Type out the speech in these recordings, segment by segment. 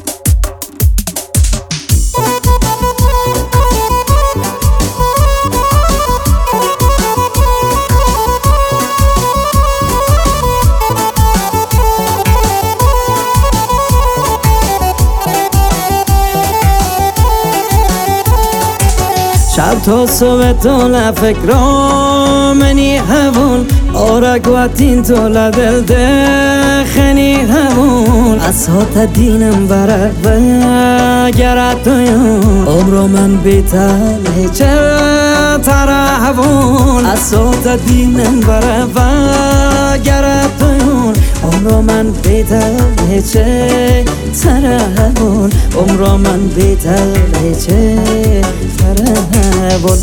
شب تا صبح طول فکرامنی هون آرگواتین طول دل دخنی هون اسات دینم برد و گرد دویون عمرو من بیتل هیچه تره هون اسات دینم برد و گرد دویون عمرو من بیتل هیچه تره هون عمرو من بیتل هیچه تره هون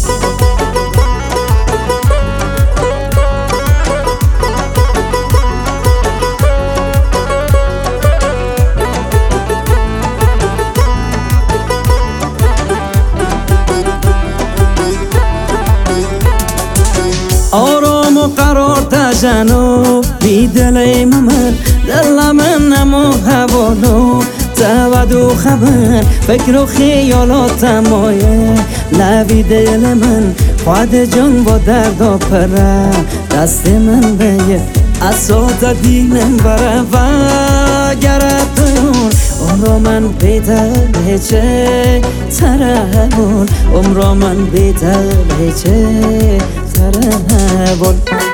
آرام و قرار تجنو بی دل من دل من نمو هوانو تودو خبر فکر و خیالات مایه لبی دل من خود جان با درد و پره دست من بیه اسات دینم بره و گرد دون عمرو من بیتل هیچه تره هون عمرو من بیتل هیچه تره هون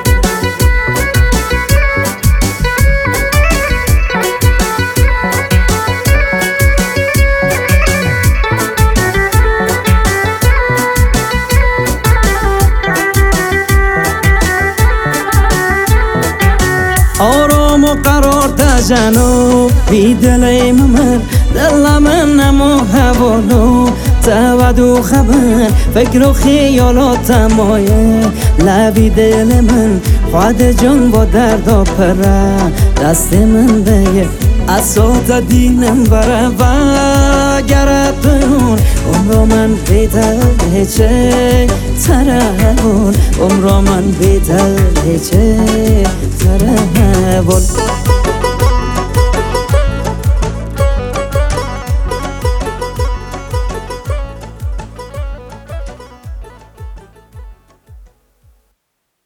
آرام و قرار تجنو بی دل من دل من نمو هوانو تودو خبر فکر و خیالات مایه لبی دل من خود جان با درد و پره دست من بیه اسات دینم بره و گرد دون عمرو من بیتل هیچه تره هون عمرو من بیتل هیچه تره هون